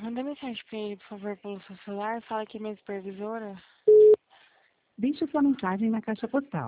Manda mensagem pra ele, por favor, pelo seu celular. Fala que é minha supervisora. Deixe sua mensagem na caixa postal.